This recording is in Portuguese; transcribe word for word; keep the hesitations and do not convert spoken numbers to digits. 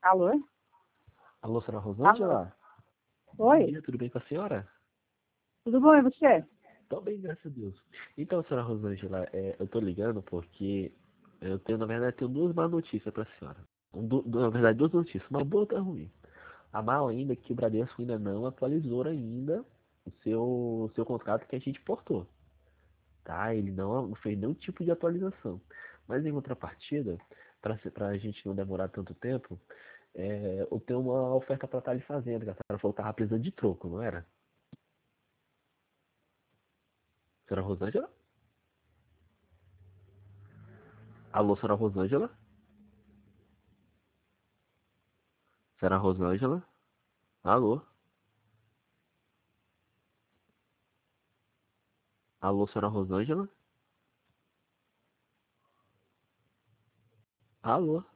Alô? Alô, senhora Alô? Rosângela? Bom Oi? dia, tudo bem com a senhora? Tudo bom, e você? Tô bem, graças a Deus. Então, senhora Rosângela, é, eu tô ligando porque eu tenho, na verdade, tenho duas más notícias pra senhora. Um, du- du- na verdade, duas notícias, uma boa e outra ruim. A mal ainda é que o Bradesco ainda não atualizou ainda o seu, o seu contrato que a gente portou, tá? Ele não não fez nenhum tipo de atualização. Mas em contrapartida, para a gente não demorar tanto tempo, é, eu tenho uma oferta para estar lhe fazendo, que a senhora falou que estava precisando de troco, não era? Senhora Rosângela? Alô, senhora Rosângela? Senhora Rosângela? Alô? Alô, senhora Rosângela? Alô?